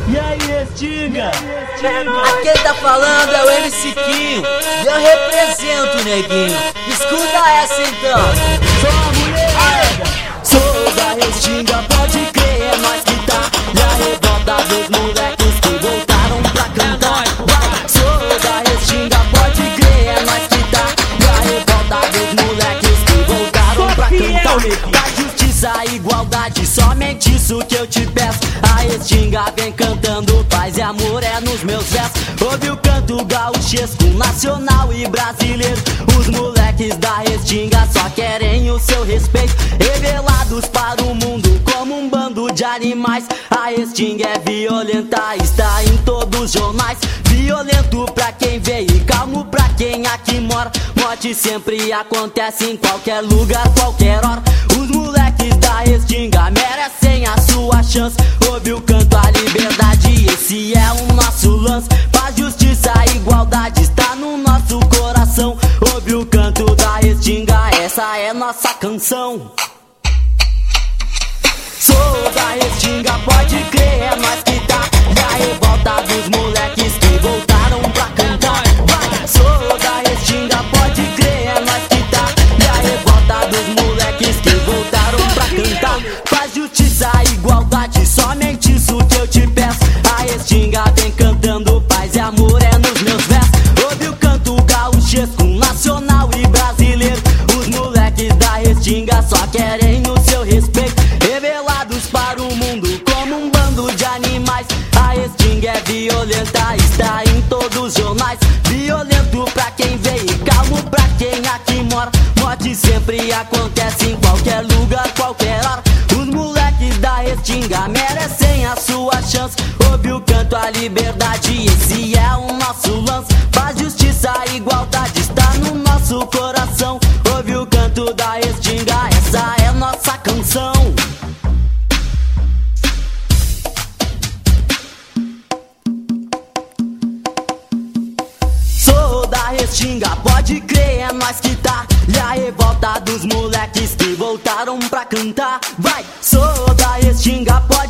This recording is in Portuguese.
E aí, Restinga? Aqui quem tá falando é o MC Quinho e eu represento, neguinho. Escuta essa então. Sou a mulherada. Sou da Restinga, pode crer, é nós que tá. E a revolta dos moleques que voltaram pra cantar. Vai, sou da Restinga, pode crer, é nós que tá. E a revolta dos moleques que voltaram pra cantar. Da justiça, igualdade, somente isso que eu te peço. A Restinga vem cantando paz e amor é nos meus versos. Ouve o canto gauchesco, nacional e brasileiro. Os moleques da Restinga só querem o seu respeito, revelados para o mundo como um bando de animais. A Restinga é violenta, está em todos os jornais. Violento pra quem vê e calmo pra quem aqui mora. Morte sempre acontece em qualquer lugar, qualquer hora. Os moleques da Restinga merecem a sua chance. Ouve o canto à liberdade, esse é o nosso lance. Paz, justiça, igualdade está no nosso coração. Ouve o canto da Restinga, essa é nossa canção. Sou da Restinga, pode crer, é nós que tá. E a revolta dos moleques que voltaram pra cantar. Vai, sou da Restinga, pode crer, é nós que tá. E a revolta dos moleques que voltaram pra cantar. Paz, justiça, igualdade, somente isso que eu te peço. A Restinga vem cantando paz e amor é nos meus versos. Ouve o canto gauchesco, nacional e brasileiro. Os moleques da Restinga só querem o seu respeito, revelados para o mundo como um bando de animais. A Restinga é violenta, está em todos os jornais. Violento pra quem vê e calmo pra quem aqui mora. Morte sempre acontece em qualquer lugar, qualquer hora. Os moleques da Restinga merecem a sua chance. Ouve o canto à liberdade, esse é o nosso lance. Paz, justiça, igualdade está no nosso coração. Ouve o canto da Restinga, essa é nossa canção. Sou da Restinga, pode crer, é nós que tá. E a revolta dos moleques que voltaram pra cantar. Vai, sou da Restinga, pode